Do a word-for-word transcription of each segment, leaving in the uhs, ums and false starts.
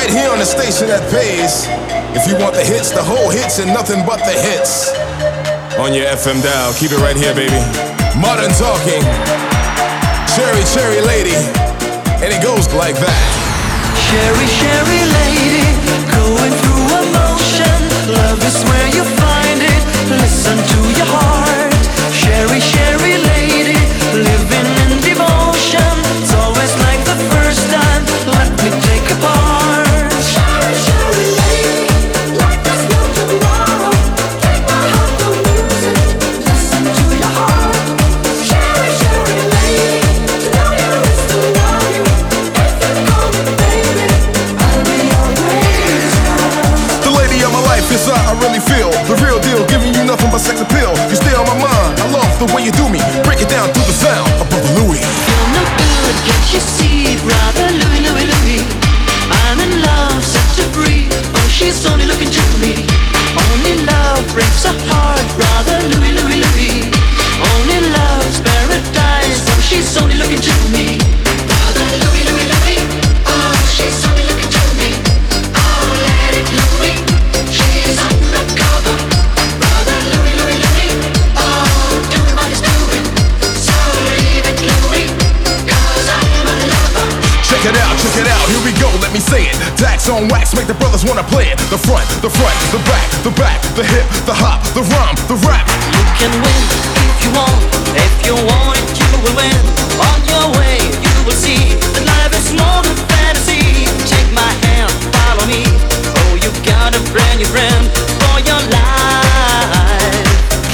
right here on the station that pays. If you want the hits, the whole hits, and nothing but the hits. On your F M dial, keep it right here, baby. Modern Talking, Cherry Cherry Lady, and it goes like that. Cherry Cherry Lady, going through emotion. Love is where you find it. Listen to your heart. Cherry Cherry Lady, living in devotion. It's always like the first time. Let me take a part. Cherry Cherry Lady, like there's no tomorrow. Take my heart, don't lose it. Listen to your heart. Cherry Cherry Lady, to know you is to love you. If you call me baby, I'll be always yours. The lady of my life is how I really feel. The real deal, giving you nothing but sex appeal. You stay on my mind. I love the way you do me. Break it down through the sound of Brother Louie. Feel no good, can't you see, brother Louie, Louie, Louie? I'm in love, set to free. Oh, she's only looking to me. Only love breaks a heart, brother Louie, Louie, Louie. Only love's paradise. Oh, she's only looking to me. Brother Louie, Louie, Louie. Oh, she's only looking to me. Oh, let it Louie. She's undercover. Brother Louie, Louie, Louie. Oh, do what it's doing. So leave it Louie, 'cause I'm a lover. Check it out, check it out, here we go, let me say it. Tax on wax, make the brothers wanna play it. The front, the front, the back, the back, the hip, the hop, the rhyme, the rap. You can win if you want. If you want it, you will win. On your way, you will see that life is more than fantasy. Take my hand, follow me. Oh, you got a brand new friend for your life.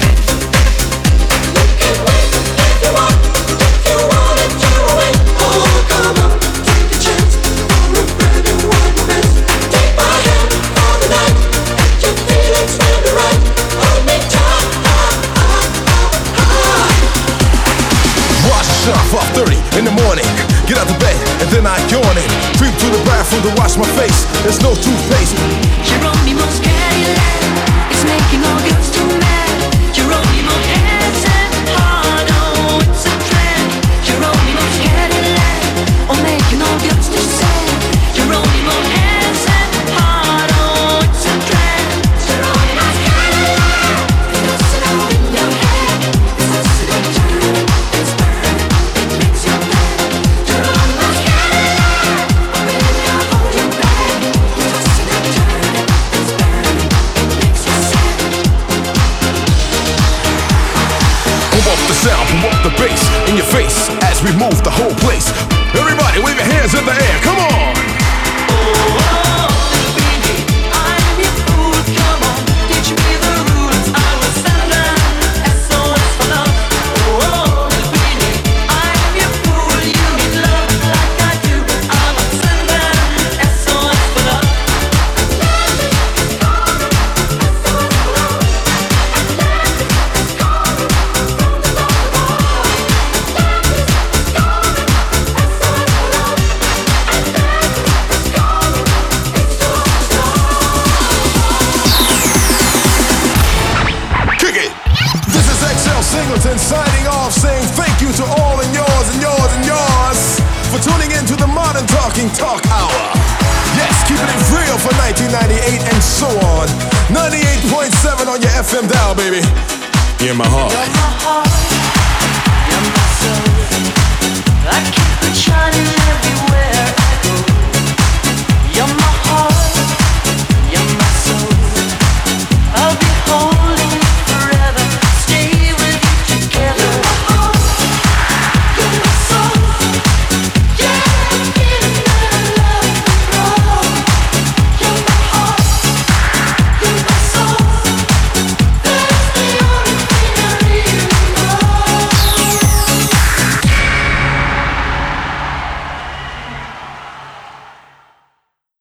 You can win if you want. If you want it, you will win. Oh, come on, take a chance for a brand new one romance. Take my hand for the night. Let your feelings feel the right. Hold me tight. Wash yourself off thirty in the morning. Get out the bed and then I yawn it. Creep to the bathroom to wash my face. There's no toothpaste. Geronimo's Cadillac is making all girls too mad. Geronimo hands and heart, oh, it's a trend. Geronimo's Cadillac, oh, making all girls too sad. Geronimo hands and heart, oh, it's a trend. Geronimo's Cadillac, it does it all in your head. It does it all turn, it's burn, it makes you mad. Geronimo's Cadillac, oh, baby, I'll hold you back. It does it all turn, it's burn, it makes you sad. Pump up the sound, pump up the bass in your face as we move the whole place. Everybody wave your hands in the air, come on! Singleton signing off, saying thank you to all and yours and yours and yours for tuning in to the Modern Talking Talk Hour. Yes, keeping it real for nineteen ninety-eight and so on. ninety-eight point seven on your F M dial, baby. You're in my heart. You're my heart, you're my soul. I keep it shining everywhere